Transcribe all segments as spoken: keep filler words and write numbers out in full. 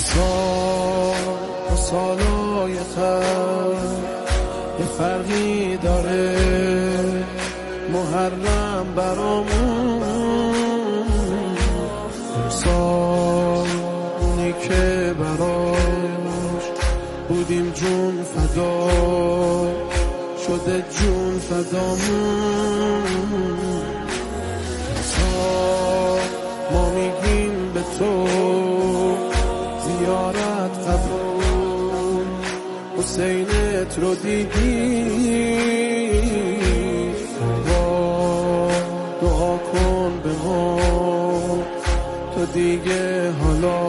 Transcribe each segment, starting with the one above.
سال با سالای خط یه فرقی داره، محرم برامون سالی که براش بودیم جون فدا شده جون فدامون. سال ما میگیم به تو زیارت قبول، حسینت رو دیدی دعا کن به ما تو دیگه حالا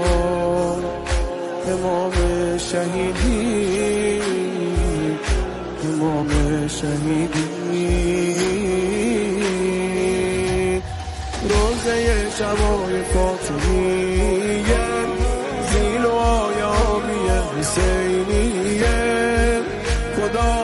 امام شهیدی امام شهیدی. روزه شبای فاطمیه زیل و آیابی حسینیه، خدا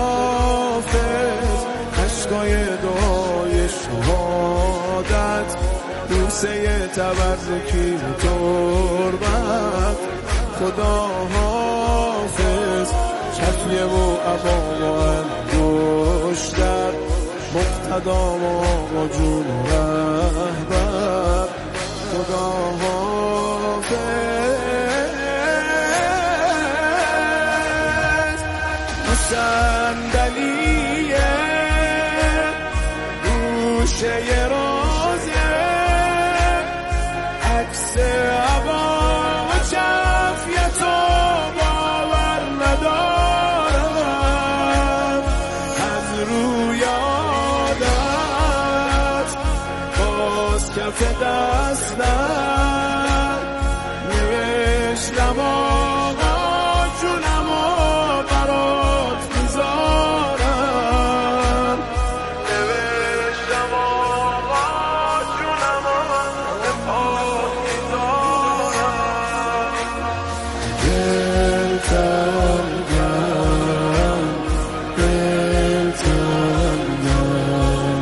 حافظ عشقای دعای شهادت، بوسه تبرکی تربت، خدا حافظ شفیه و عبا و انگشتر، مقتدا و آقا جون و رهبر، خدا حافظ. صندلیه گوشه رازه عکس عبا و شفیت و باور ندارم، از روی عادت باز کف دستم نوشتم آقا جونم و برات میذارم، نوشتم آقا جونم و برات میذارم. دلتم گم دلتم گم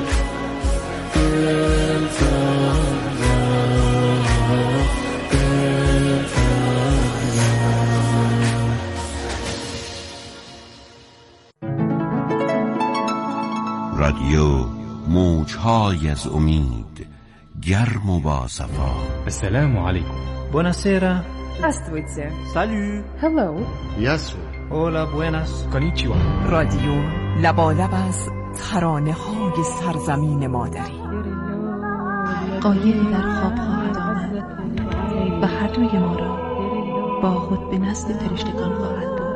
دلتم رادیو موج‌های از امید، گرم و با صفا. السلام علیکم. Buonasera. Здравствуйте. Salut. Hello. Yasu. Hola, buenas. Konnichiwa. رادیو لبالب از ترانه های سرزمین مادری. قایقی در خواب خواهد آمد و هر دوی ما را با خود به نزد فرشتگان خواهد برد.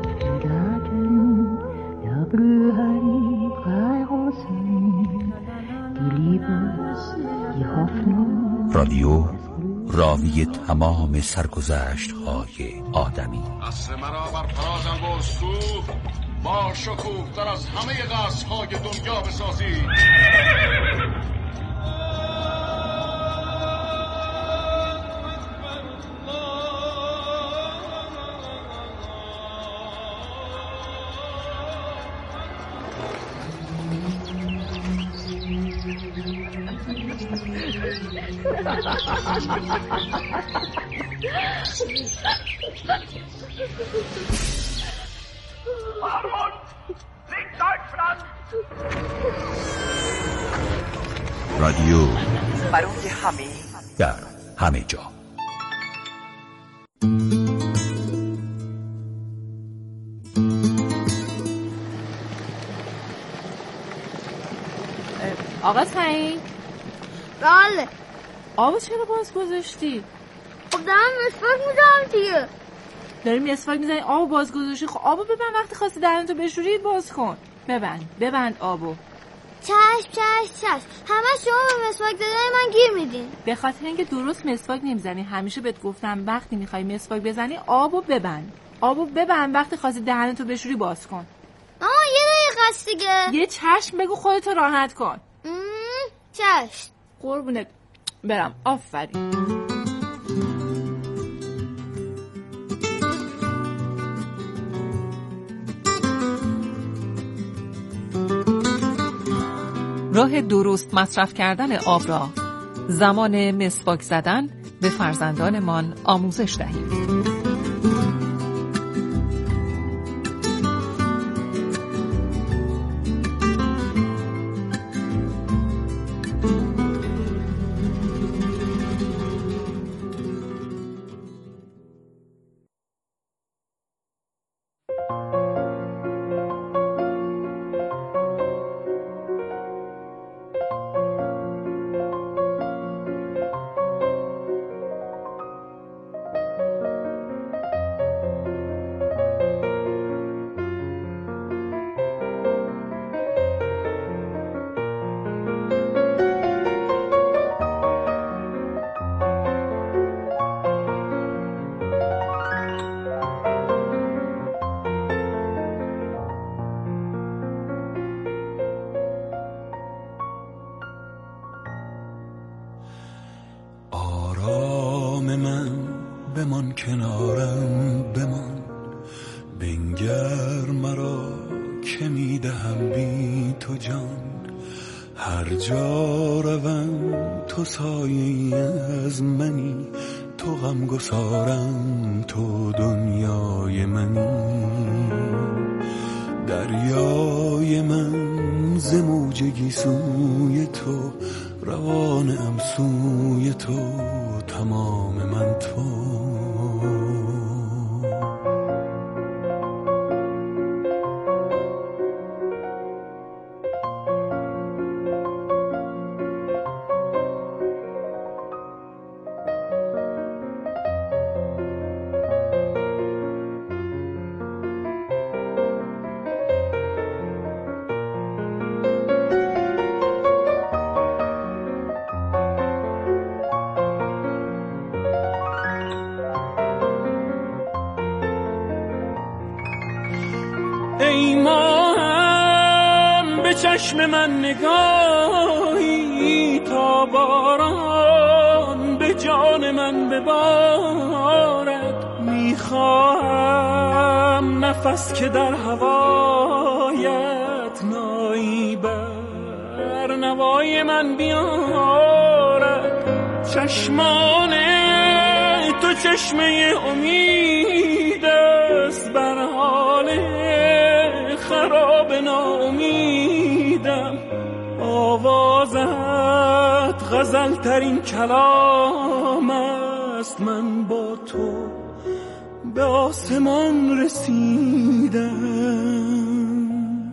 رادیو راوی تمام سرگذشت‌های آدمی. عصر مرا بر فراز البرز تو با شکوه در از همه قصرهای دنیا بسازی. رادیو برای همه در همه جا. آقا سعید. بله. آبو چرا باز گذاشتی؟ خب دارم مسواک میزنم دیگه. داری مسواک میزنی آبو باز گذاشتی؟ خب آبو ببند، وقتی خواستی دهنتو بشوری باز کن. ببند ببند آبو. چشم چشم چشم. همه شما به مسواک زدن من گیر میدین. به خاطر اینکه درست مسواک نمیزنی. همیشه بهت گفتم وقتی میخوای مسواک بزنی آبو ببند. آبو ببند، وقتی خواستی دهنتو بشوری باز کن. ماما یه دقیقه است دیگه. یه چشم بگو خودتو راحت کن. چشم. قربونت برم. آفرین. راه درست مصرف کردن آب را زمان مسواک زدن به فرزندانمان آموزش دهیم. بمان کنارم بمان، بنگر مرا که میدهم بی تو جان. هر جا روم تو سایه از منی، تو غم گسارم تو دنیای منی. دریای من ز موج گیسوی تو، روانم سوی تو، تمام من تو. ای ماهم به چشم من نگاهی، تا باران به جان من ببارد. میخواهم نفس که در هوایت نایی بر نوای من بیارد. چشمان تو چشمه امید است، بر حال خراب ناامیدم. آوازت غزل ترین کلام است، من با تو به آسمان رسیدم.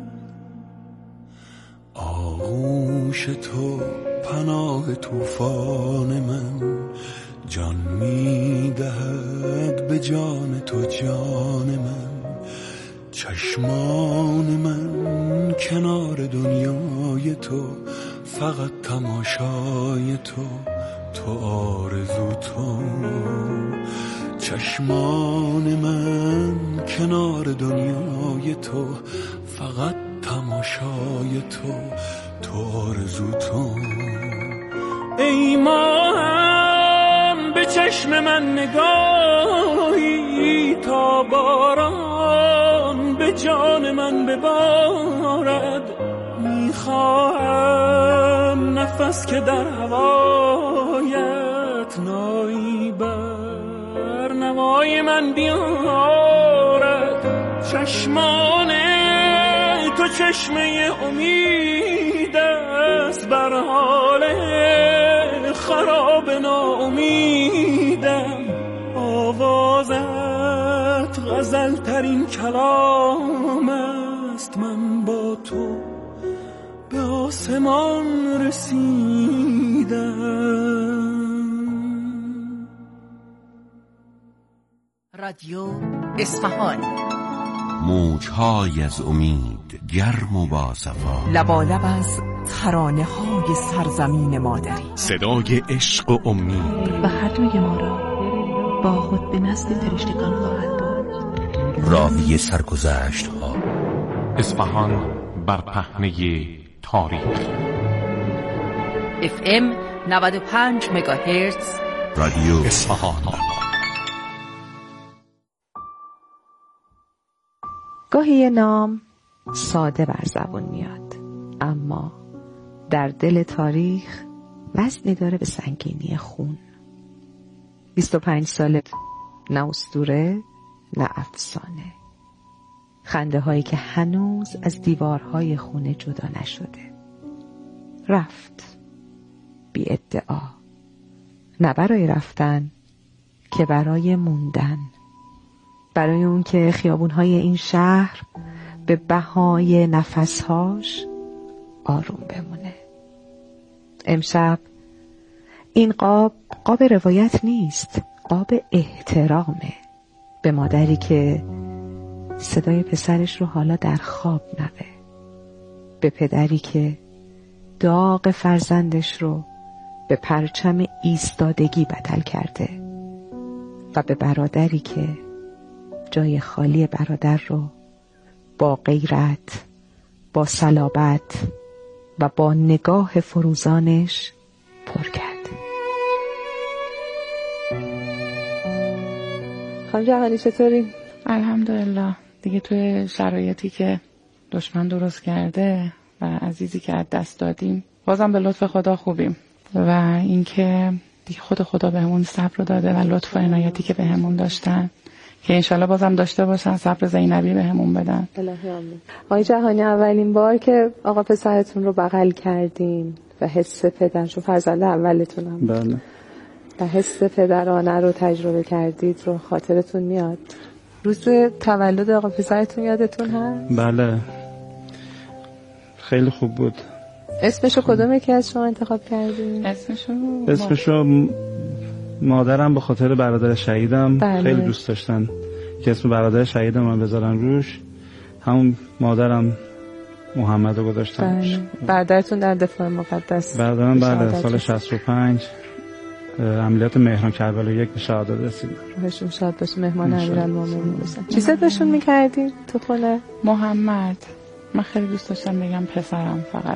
آغوش تو پناه طوفان من، جان میدهد به جان تو جان من. چشمان من کنار دنیای تو، فقط تماشای تو، تو آرزو تو. چشمان من کنار دنیای تو، فقط تماشای تو، تو آرزو تو. ای ماهم به چشم من نگاهی، تا باران به جان من ببارد. میخواهم نفس که در هوایت نایی بر نوای من بیارد. چشمان تو چشمه امید است، بر حال خراب ناامیدم. آوازت غزل ترین کلام است، من با تو به آسمان رسیدم. رادیو اصفهان، موج‌های از امید، گرم و باصفا. لبالب از ترانه های سرزمین مادری. صدای عشق و امید، و هر دوی ما را با خود به نزد فرشتگان خواهد برد. راوی سرگذشت ها. اصفهان بر پهنه تاریخ. اف ام نود و پنج مگاهرتز، رادیو اصفهان. گاهی یه نام ساده بر زبون میاد، اما در دل تاریخ وزنی داره به سنگینی خون. بیست و پنج ساله، نه اسطوره نه افسانه. خنده هایی که هنوز از دیوارهای خونه جدا نشده. رفت بی ادعا، نه برای رفتن که برای موندن. برای اون که خیابونهای این شهر به بهای نفسهاش آروم بمونه. امشب این قاب قاب روایت نیست، قاب احترامه به مادری که صدای پسرش رو حالا در خواب نوه، به پدری که داغ فرزندش رو به پرچم ایستادگی بدل کرده و به برادری که جای خالی برادر رو با غیرت، با صلابت و با نگاه فروزانش پر کرد. خانم جهانی چطوری؟ الحمدلله. دیگه توی شرایطی که دشمن درست کرده و عزیزی که از دست دادیم بازم به لطف خدا خوبیم و اینکه دیگه خود خدا بهمون صبر رو داده و لطف و عنایتی که بهمون داشتن که انشالله بازم داشته باشن، صبر زینبی بهمون بدن. الهی آمین. آقای جهانی اولین بار که آقا پسرتون رو بغل کردین و حس پدر، چون فرزند اولتونم، بله، و حس پدرانه رو تجربه کردید رو خاطرتون میاد؟ روز تولد آقا پسرتون یادتون هست؟ بله، خیلی خوب بود. اسمشو کدوم یکی از شما انتخاب کردین؟ اسمشو اسمشو مادرم به خاطر برادر شهیدم بله. خیلی دوست داشتن که اسم برادر شهیدم من بذارن روش، همون مادرم محمد رو گذاشتن. بله. برادرتون در دفاع مقدس برادرم بله سال شصت و پنج عملیات مهران کربلا یک به شهادت رسید. روحشون شاد باشه، مهمان امیرالمومنین باشن. چی صداشون می‌کردین تو خونه؟ محمد. من خیلی دوست داشتم بگم پسرم، فقط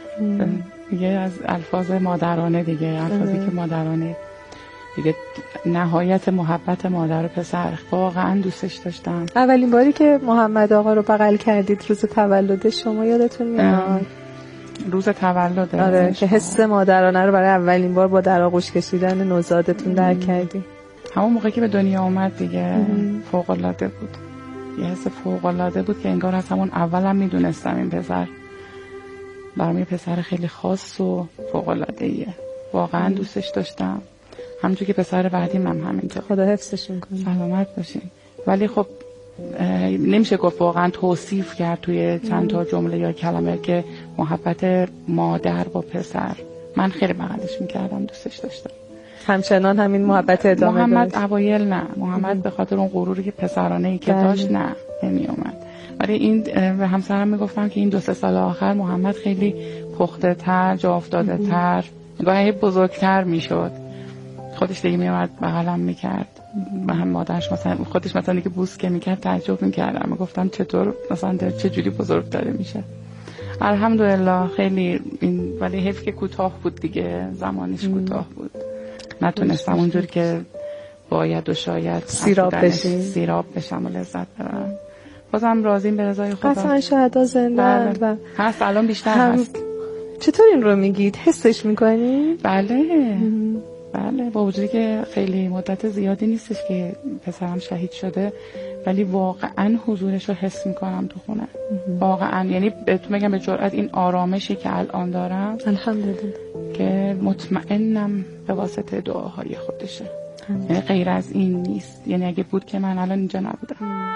دیگه از الفاظ مادرانه دیگه، الفاظی که مادرانه دیگه نهایت محبت مادر و پسر. واقعا دوستش داشتم. اولین باری که محمد آقا رو بغل کردید روز تولد شما یادتون میاد؟ روز تولد. آره که حس مادرانه رو برای اولین بار با در آغوش کشیدن نوزادتون درک کردی. همون موقع که به دنیا اومد دیگه فوق العاده بود. یه حس فوق العاده بود که انگار از همون اولم میدونستم این پسر برام یه پسر خیلی خاص و فوق العاده ایه. واقعا دوستش داشتم. همونطور که پسر بعدیم هم همینطور. خدا حفظشون کنه. سلامت باشین. ولی خب نمیشه گفت واقعا توصیف کرد توی چند تا جمله یا کلمه که محبت مادر با پسر. من خیلی بغلش میکردم، دوستش داشتم. همچنان همین محبت ادامه داشت؟ محمد اوایل نه. محمد به خاطر اون غروری که پسرانه ای که داشت نه نمی اومد. ولی این به همسرم میگفتم که این دو سه سال آخر محمد خیلی پخته تر، جا افتاده تر، گاهی بزرگتر میشد. خودش دیگه میومد بغلم میکرد. و هم مادرش مثلا خودش مثلا دیگه بوس که میکرد تعجب میکردم. میگفتم چطور مثلا چه جوری بزرگ داره میشه. الحمدلله خیلی این، ولی حیف که کوتاه بود دیگه، زمانش کوتاه بود. نتونستم اونجور که باید و شاید سیراب بشیم سیراب بشم و لذت ببرم. بازم راضیم به رضای خدا. قطعا شهدا زنده و هست، الان بیشتر هم... هست. چطور این رو میگید؟ حسش میکنی؟ بله بله، با وجودی که خیلی مدت زیادی نیستش که پسرم شهید شده، ولی واقعا حضورش رو حس میکنم تو خونه. واقعا، یعنی بهتون میگم به جرئت این آرامشی که الان دارم الحمدلله که مطمئنم به واسطه دعاهای خودشه. یعنی غیر از این نیست. یعنی اگه بود که من الان اینجا نبودم.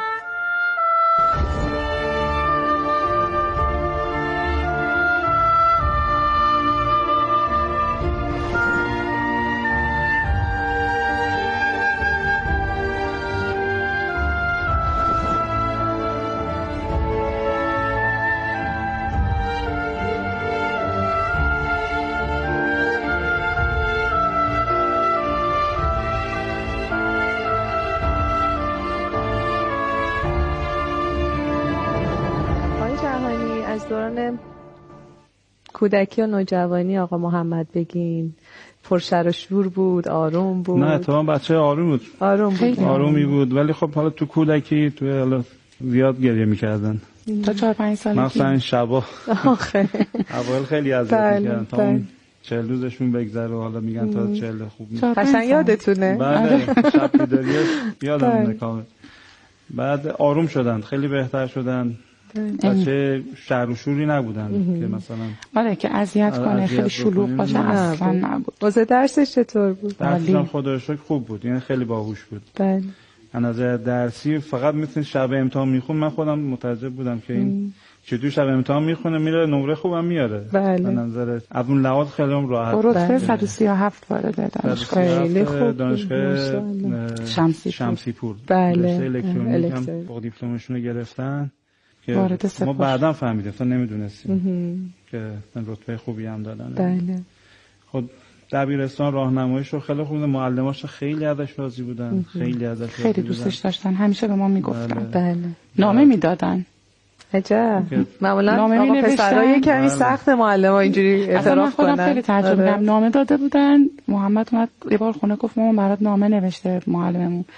کودکی و نوجوانی آقا محمد بگین. پرشر و شور بود، آروم بود؟ نه اتفاقا بچه آروم بود. آروم بود. آرومی بود، ولی خب حالا تو کودکی تو حالا زیاد گریه می‌کردن. تا چهار پنج سالگی. مثلا شبا. آخه. اول خیلی اذیت می‌کردن تا اون چهل روزشون بگذره و حالا میگن تا چهل خوب نیست. قشنگ یادتونه؟ بله شب بیداریه یادم کامل. بعد آروم شدن، خیلی بهتر شدن. بچه شر و شوری نبودن که مثلا آره که اذیت کنه، خیلی شلوغ باشه، اصلا نبود. واسه درسش چطور بود؟ درسش خدا رو شکر خوب بود، یعنی خیلی باهوش بود. بله. از نظر درسی فقط میتونه شب امتحان میخونه. من خودم متعجب بودم که این چطور شب امتحان میخونه، میره نمره خوبم میاره. بله. از نظر از اون لحاظ خیلی هم راحت. رتبه صد و سی و هفت وارد دانشگاه. خیلی خوب. دانشگاه شمسی شمسی پور. بله. رشته الکترونیک هم با دیپلمشون رو گرفتن. که ما بعداً فهمیدیم، تا نمیدونستیم که من رتبه خوبی هم دادن. بله. خود دبیرستان راهنماییش رو خیلی خوب، معلماش خیلی ازش راضی بودن، خیلی ازش راضی خیلی دوستش داشتن، همیشه به ما میگفتن. بله. نامه میدادن. عجب. معمولا آقا پسرای کمی سخت معلم‌ها اینجوری اعتراف کنن. من خودم خیلی تعجب کردم. نامه داده بودن. محمد اومد یه بار خونه گفت مامان برات نامه نوشته معلممون.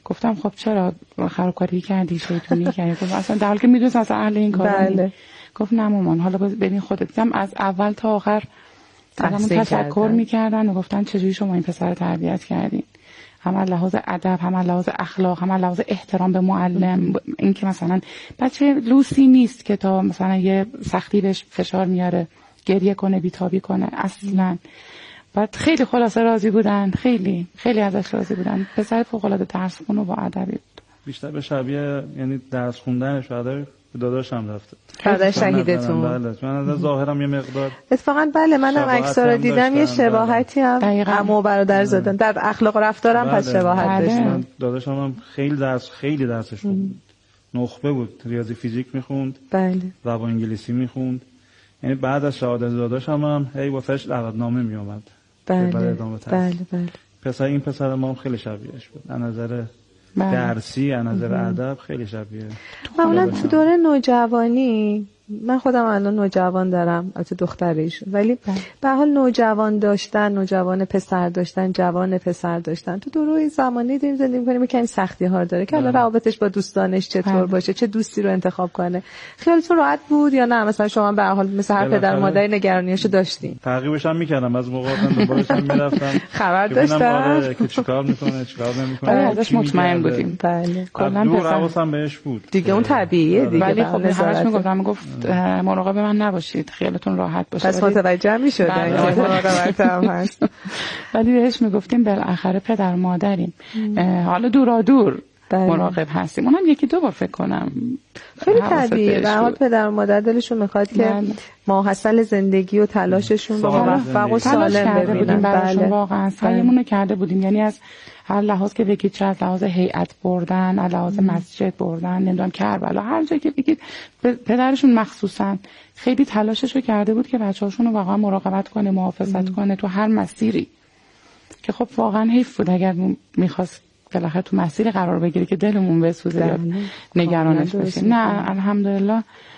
گفتم خب چرا خرابکاری کردی، شیطونی کردی؟ گفت اصلا در حالی که میدونست اصلا اهل این کارا بله. گفت نه مامان حالا ببین خودت. دیدم از اول تا آخر ازمون تشکر میکردن و گفتن چجوری شما این پسر رو تربیت کردین، هم از لحاظ ادب، هم از لحاظ اخلاق، هم از لحاظ احترام به معلم. این که مثلا بچه لوسی نیست که تا مثلا یه سختی بهش فشار میاره گریه کنه بیتابی کنه اصلا. بعد خیلی خلاصه راضی بودن، خیلی خیلی ازش راضی بودن. پسر فوق العاده درس خون و با ادبی بود. بیشتر به شبیه یعنی درس خوندنش ادب داداشم رفته. داداش شهیدتون. بله چون از ظاهرم یه مقدار اتفاقا بله منم عکس‌ها رو دیدم یه شباهتی هم عمو برادر زدن در اخلاق و رفتارم پس شباهت داشتن. داداشم هم خیلی درس خیلی درسش خوند. نخبه بود، ریاضی فیزیک میخوند. بله. زبان انگلیسی میخوند. یعنی بعد از شهادت داداشم هم هی واسش دعوتنامه میومد. بله. بله بله. پسر این پسر ما هم خیلی شبیهش بود. از نظر درسی، از نظر ادب خیلی شبیه. معمولا تو دوره نوجوانی من خودم الان نوجوان دارم، البته دختریش، ولی به حال نوجوان داشتن، نوجوان پسر داشتن، جوان پسر داشتن تو دوره زمانی داریم زندگی می‌کنیم می‌کنیم سختی ها داره که الان روابطش با دوستانش چطور باشه، چه دوستی رو انتخاب کنه. خیالتون راحت بود یا نه مثلا شما به هر حال مثل هر پدر مادر نگرانیاشو داشتین؟ تعقیبش هم می‌کردم، از موقع دنبالش هم می‌رفتم خبر داشتم که چیکار می‌کنه چیکار نمی‌کنه. آره ازش مطمئن بودیم. بله کلاً دور حواسم بهش بود دیگه. اون طبیعیه دیگه. ولی خب همش میگفتم گفت مراقب من نباشید، خیالتون راحت باشه. پس متوجه میشدن که مراقبت هم هست. ولی بهش میگفتیم بالاخره پدر مادریم، حالا دورا دور مراقب هستیم. اونم یکی دو بار فکر کنم خیلی طبیعیه. به هر حال پدر و مادر دلشون میخواد که ماحصل زندگی و تلاششون رو موفق و سالم ببینن. بله واقعا سعیمون رو کرده بودیم، یعنی از هر لحاظ که بگید، چه از لحاظ هیئت بردن، از لحاظ مسجد بردن، نمیدونم کربلا، هر جایی که بگید پدرشون مخصوصا خیلی تلاشش رو کرده بود که بچه‌هاشون رو واقعا مراقبت کنه، محافظت کنه تو هر مسیری. که خب واقعا حیف بود اگر میخواست بالاخره تو مسیر قرار بگیره که دلمون بسوزه یا نگرانش بشیم. نه الحمدلله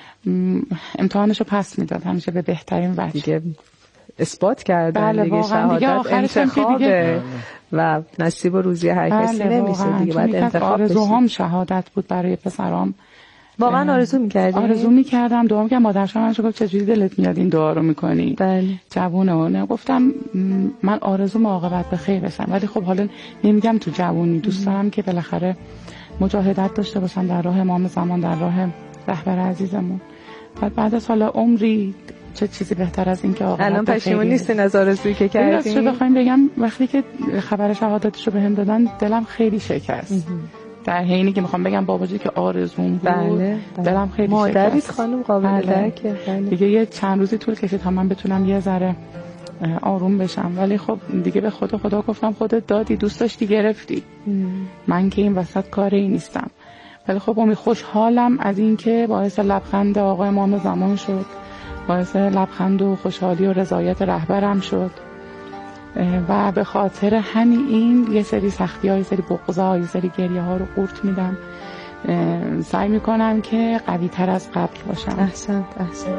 امتحانش رو پس میداد همیشه به بهترین وجه. دیگه اثبات کردن. بله دیگه شهادت انتخابه و نصیب و روزی هر کسی بله نمیشه دیگه، باید انتخاب بشه. آرزوهام شهادت بود برای پسرام. واقعا آرزو می‌کردی؟ آرزو می‌کردم، دعا می‌کردم. مادرشم منو گفت چجوری دلت میاد این دعا رو می‌کنی؟ بله. جوونه و گفتم من آرزو عاقبت به خیر بشم، ولی خب حالا نمیگم تو جوونی، دوست دارم که بالاخره مجاهدت داشته باشم در راه امام زمان، در راه رهبر عزیزمون. بعد بعد از حالا عمری چه چیزی بهتر از این که عاقبت الان پشیمون نیستین از آرزویی که کردین؟ راستش بخوایم بگم وقتی که خبر شهادتشو بهم دادن دلم خیلی شکست. در حینی که میخوام بگم باباجی که آرزوم بود، بله، بله. دلم خیلی مادریت شکست. خانم قابل درکه. بله. دیگه یه چند روزی طول کشید تا من بتونم یه ذره آروم بشم، ولی خب دیگه به خدا خدا گفتم خودت دادی، دوست داشتی گرفتی. ام. من که این وسط کاری نیستم. ولی خب امی خوشحالم از این که باعث لبخند آقا امام زمان شد، باعث لبخند و خوشحالی و رضایت رهبرم شد و به خاطر همین این یه سری سختی ها، یه سری بغضا، یه سری گریه ها رو قورت میدم. سعی میکنم که قوی تر از قبل باشم. احسنت احسنت.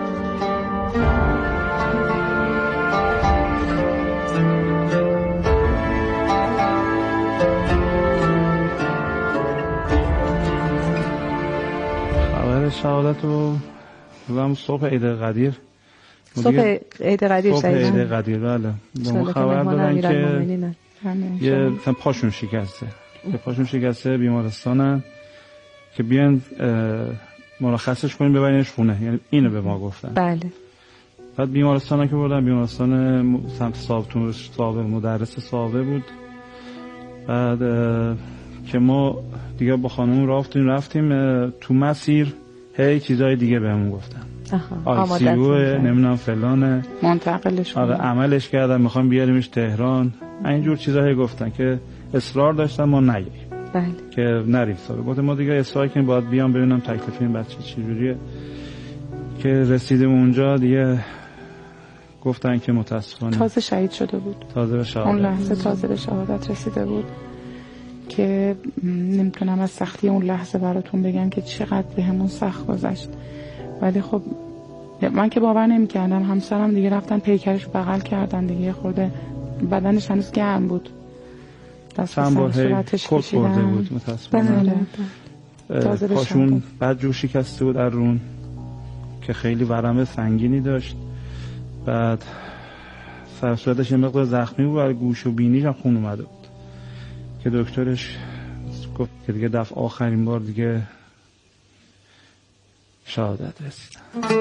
خبر شهادت رو بودم صبح عید قدیر صبح عید قدیر صبح عید قدیر بله به ما خبر دادن که یه پاشون شکسته که پاشون شکسته بیمارستانن که بیان مرخصش کنیم ببرینش خونه، یعنی اینو به ما گفتن. بله. بعد بیمارستان که بردن بیمارستان سمت صاحب صاحب مدرس صاحبه بود. بعد که ما دیگه با خانم رفتیم رفتیم تو مسیر هی چیزای دیگه بهمون گفتن. آی سی او نمیدونم فلانه، منتقلش آره عملش کردن میخوام بیاریمش تهران، اینجور چیزایی گفتن که اصرار داشتن ما نگیم. بله. که نریم سابقه. گفتم ما دیگه اصرار کنیم باید بیام ببینم تکلیف این بچه چجوریه. که رسیدیم اونجا دیگه گفتن که متاسفانه تازه شهید شده بود. تازه به شهادت. اون لحظه تازه به شهادت رسیده بود که نمیتونم از سختی اون لحظه براتون بگم که چقدر بهمون سخت گذشت. ولی خب من که باور نمی‌کردم، همسرم دیگه رفتن پیکرش بغل کردن دیگه، خورده بدنش هنوز گرم بود. چند بار هی کل خورده بود متاسفانه. پاشون بعد جور شکسته بود در رون که خیلی ورم سنگینی داشت. بعد سر صورتش یه مقدار زخمی بود و گوش و بینیش هم خون اومده بود که دکترش گفت که دیگه دفعه آخرین بار دیگه شهادت رسید.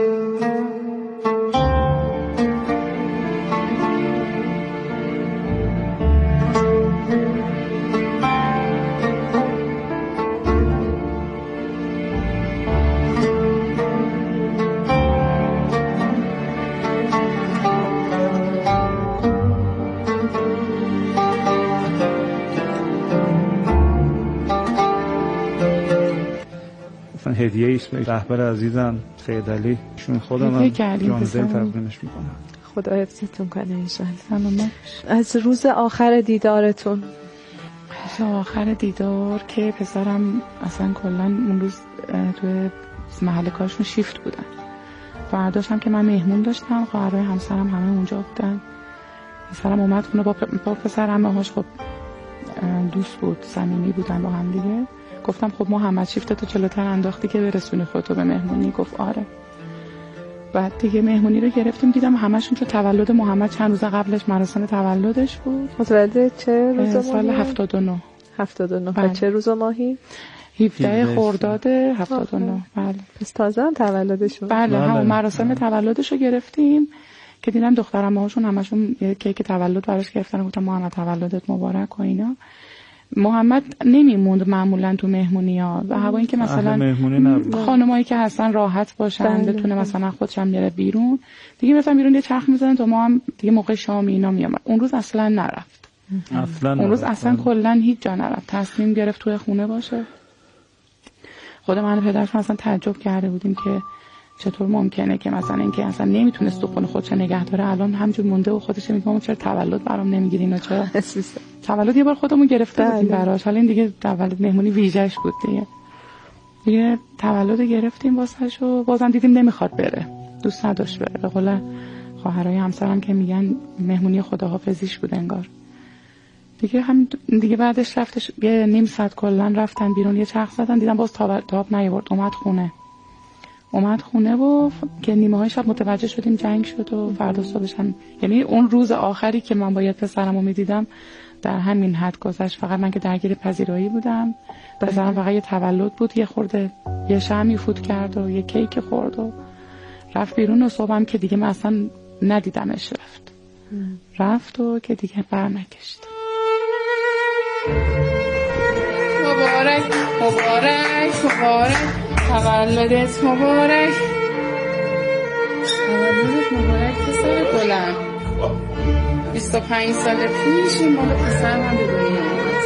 هدیه ایست به رهبر عزیزم سید علی شون خودم جان دل تقدیمش میکنم. خدا حفظتون کنه انشالله. از روز آخر دیدارتون. روز آخر دیدار که پسرم اصلا کلا اون روز توی محل کارشون شیفت بودن. فرداش هم که من مهمون داشتم، خواهرای همسرم همه اونجا بودن. پسرم اومد خونه با, پ... با پسرم هاش خب دوست بود، صمیمی بودن با هم دیگه. گفتم خب محمد شیفتتو جلوتر انداختی که برسونی خودتو به مهمونی. گفت آره. بعد دیگه مهمونی رو گرفتیم، دیدم همشون تو تولد محمد چند روز قبلش مراسم تولدش بود. متولد چه روز ماهی؟ سال هفتاد و نه. هفتاد و نه. بله. چه روز ماهی؟ هفده خرداد هفتاد و نه. بله. پس تازه هم تولدش بود. بله, بله. همون مراسم تولدش رو گرفتیم که دیدم دخترم هاشون همشون یه کیک تولد براش گرفتن. گفتم محمد تولدت مبارک و اینا. محمد نمیموند معمولا تو مهمونی‌ها و هوا این که مثلا خانمایی که هستن راحت باشن، بتونه مثلا خودش هم بره بیرون دیگه، مثلا بیرون یه چرخ میزنن تا ما هم دیگه موقع شام اینا میام. اون روز اصلا نرفت. اصلا اون روز اصلا کلا هیچ جا نرفت. تصمیم گرفت توی خونه باشه. خود من و پدرش مثلا تعجب کرده بودیم که چطور ممکنه که مثلا اینکه اصلا نمیتونست تو خونه خودش نگه داره، الان همجور مونده و خودش میگه چرا تولد برام نمیگیرین و چرا تولد یه بار خودمون گرفته بودیم براش، حالا این دیگه تولد مهمونی ویژه‌اش بود دیگه. دیگه تولد گرفتیم واسش و بازم دیدیم نمیخواد بره، دوست نداشت بره. به قول خواهرای همسرم که میگن مهمونی خداحافظیش بود انگار. دیگه هم دیگه بعدش رفتش یه نیم ساعت کلا رفتن بیرون، یه چرخ زدن، دیدم باز تاب تاب نیورد. اومد خونه اومد خونه و که نیمه های شب متوجه شدیم جنگ شد و فردا صبحش هم، یعنی اون روز آخری که من باید پسرمو میدیدم در همین حد گذشت. فقط من که درگیر پذیرایی بودم، پسرم فقط یه تولد بود، یه خورده یه شمی فوت کرد و یه کیک خورد و رفت بیرون و صبحم که دیگه من اصلا ندیدمش رفت ام. رفت و که دیگه برنگشت. مبارک مبارک مبارک تولدت مبارک تولدت مبارک پسر گلم. بیست و پنج سال پیش این مال پسر من به دنیا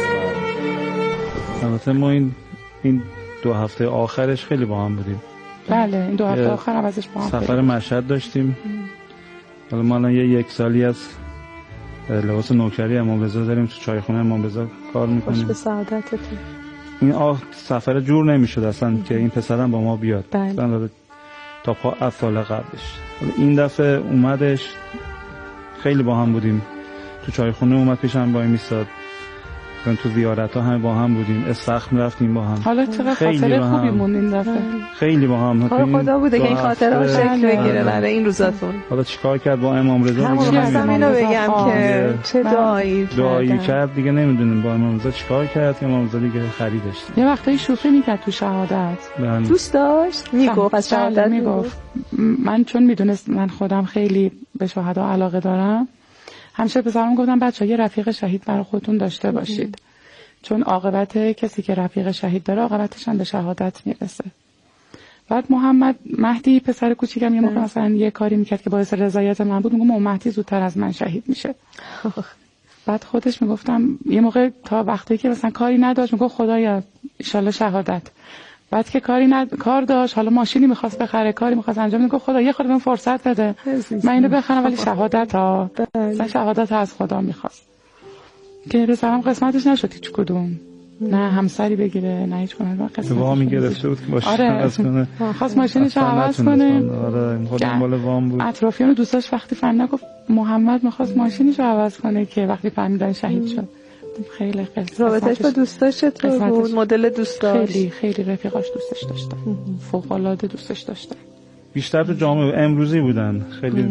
اومد. البته ما این این دو هفته آخرش خیلی با هم بودیم. بله این دو هفته آخر عوضش با هم سفر مشهد داشتیم. حالا ما الان یه یک سالی از لباس نوکری امام رضا داریم، تو چایخونه امام رضا کار میکنیم. خوش به سعادتتون. این آه سفر جور نمیشد اصلا که این پسرم با ما بیاد. بله. تا پا از سال قبلش. این دفعه اومدش، خیلی با هم بودیم. تو چایخونه اومد پیشم با این میستاد. تو زیارت ها همه با هم بودیم، استخم رفتیم با هم. حالا چقدر خاطره خوبی موند این دفعه. خیلی با هم. خدا بوده که این خاطره ها شکل بگیره برای این روزاتون. حالا چیکار کرد با امام رضا؟ همون اینو بگم که چه دعایی دعایی کرد دیگه نمیدونیم با امام رضا چیکار کرد. امام رضا دیگه خریدش. یه وقتایی شوخی میکرد تو شهادت. دوست داشت میگفت از شهادت میگفت. من چون میدونست من خودم خیلی به شهدا علاقه دارم، همیشه پسرم گفتم بچه‌ها یه رفیق شهید برای خودتون داشته باشید، چون عاقبت کسی که رفیق شهید داره عاقبتش هم به شهادت میرسه. بعد محمد مهدی پسر کوچیکم یه موقع مثلا یه کاری میکرد که باعث رضایت من بود، میگم مهدی زودتر از من شهید میشه. بعد خودش میگفتم یه موقع تا وقتی که مثلا کاری نداشت میگفت خدایا ان شاءالله شهادت. بعد که کاری ند... کار داشت، حالا ماشینی می‌خواست بخره، کاری می‌خواست انجام بده، خدا یه خورده من فرصت بده من اینو بخرم، ولی شهادت ها مثلا شهادت ها از خدا می‌خواست که رسالم قسمتش نشد هیچ کدوم. نه همسری بگیره نه هیچ کنه قسمت وامی گرفته بود که باشه عوض کنه. خواست ماشینش عوض کنه. آره خودم مال وام بود. اطرافیان دوستاش وقتی فهمیدن گفت محمد می‌خواست ماشینش عوض کنه که وقتی فهمیدن شهید شد خیلی خیلی رابطه‌اش با دوستاش چطور بود؟ مدل دوستاش خیلی خیلی رفیقاش دوستش داشتن، فوق‌العاده دوستش داشتن. بیشتر تو جامعه امروزی بودن خیلی.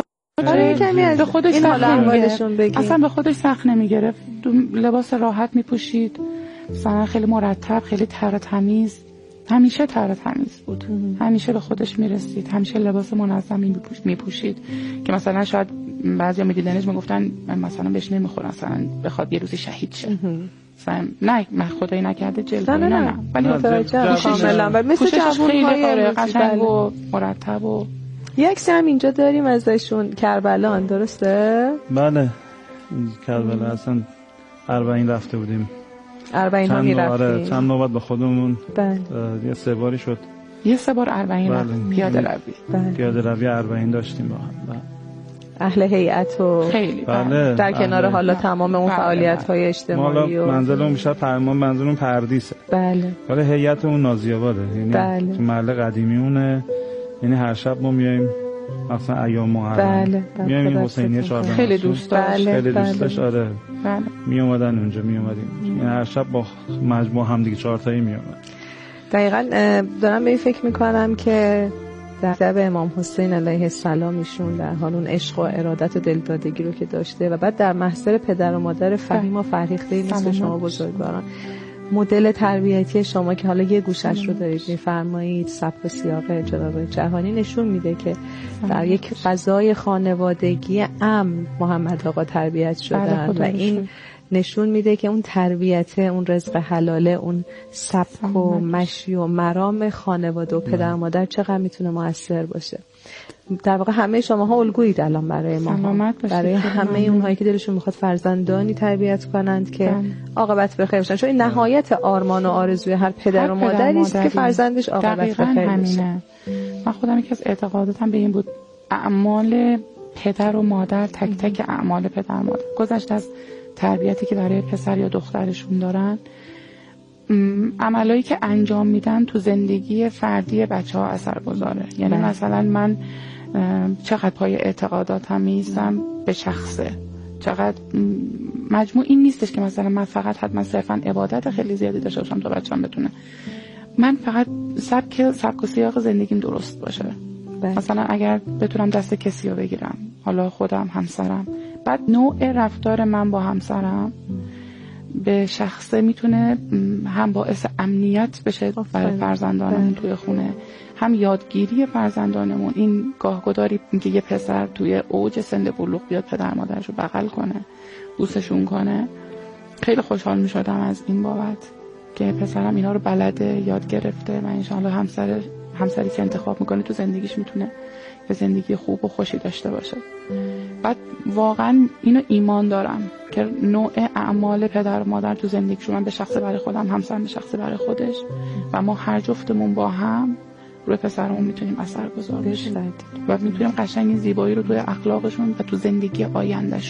آره کمی از خودش این حال احوالشون بگیم. اصلا به خودش سخت نمیگرفت، لباس راحت میپوشید، مثلا خیلی مرتب، خیلی تر تمیز، همیشه تر تمیز بود. همیشه به خودش میرسید، همیشه لباس منظمی میپوشید که مثلا شاید بعضیا میدیدنش میگفتن مثلا بهش نمیخوره، مثلا بخواد یه روزی شهید شه. مثلا نه من خدایی نکرده جلوه نه نه نه ولی متوجه کاملا و مثل جوون‌های آره قشنگ و مرتب و یک سم اینجا داریم ازشون کربلان، درسته؟ بله کربلا اصلا اربعین رفته بودیم. اربعین ها میرفتیم. آره چند نوبت به خودمون بله. یه سه باری شد. یه سه بار اربعین بله. رفتیم پیاده روی. بله. پیاده روی اربعین داشتیم با هم. بله. اهل هیئت و خیلی بله. در کنار بله. حالا تمام اون فعالیت‌های اجتماعی و منزلمون بیشتر پرمان منزلمون پردیسه. بله. ولی هیئتمون نازی‌آباده. یعنی بله. تو محل قدیمیونه. یعنی هر شب ما میایم مثلا ایام محرم بله. میایم این حسینیه چهارده خیلی دوست داشت. بله. خیلی دوست بله. داشت آره. بله. می اومدن اونجا می اومدیم. یعنی هر شب با مجموعه هم دیگه چهار تایی می اومد. دقیقاً دارم به این فکر میکنم که در ادب امام حسین علیه السلام ایشون در حال اون عشق و ارادت و دلدادگی رو که داشته و بعد در محضر پدر و مادر فهیم و فرهیخته‌ای مثل شما بزرگواران مدل تربیتی شما که حالا یه گوشش رو دارید میفرمایید سبک و سیاق جناب جهانی نشون میده که در یک فضای خانوادگی امن محمد آقا تربیت شدن و این نشون میده که اون تربیت، اون رزق حلاله، اون سبک و مشی و مرام خانواده و پدر و مادر چقدر میتونه مؤثر باشه. در واقع همه شماها الگویید الان برای ما، برای همه اونهایی که دلشون میخواد فرزندانی تربیت کنند که عاقبت بخیر باشن، چون این نهایت آرمان و آرزوی هر پدر و مادری است که فرزندش عاقبت بخیر باشه. من خودم یکی از اعتقاداتم به این بود اعمال پدر و مادر، تک تک اعمال پدر و مادر گذشته از تربیتی که برای پسر یا دخترشون دارن، عملایی که انجام میدن تو زندگی فردی بچه ها اثر گذاره. یعنی بله. مثلا من چقدر پای اعتقاداتم میستم به شخصه، چقدر مجموع این نیستش که مثلا من فقط حتما صرفا عبادت خیلی زیادی داشته باشم تا بچه‌ام بتونه، من فقط سبک سبک و سیاق زندگیم درست باشه. بله. مثلا اگر بتونم دست کسی رو بگیرم، حالا خودم، همسرم، بعد نوع رفتار من با همسرم به شخصه میتونه هم باعث امنیت بشه برای فرزندانمون توی خونه، هم یادگیری فرزندانمون. این گاهگداری که یه پسر توی اوج سن بلوغ بیاد پدر مادرش رو بغل کنه، بوسشون کنه، خیلی خوشحال میشدم از این بابت که پسرم اینا رو بلده، یاد گرفته و انشاءالله همسر همسری که انتخاب میکنه تو زندگیش میتونه به زندگی خوب و خوشی داشته باشه. بعد واقعا اینو ایمان دارم که نوع اعمال پدر و مادر تو زندگیشون، من به شخص برای خودم، همسرم به شخص برای خودش و ما هر جفتمون با هم روی پسرمون میتونیم اثرگذار باشیم و میتونیم قشنگ زیبایی رو توی اخلاقشون و تو زندگی آیندهشون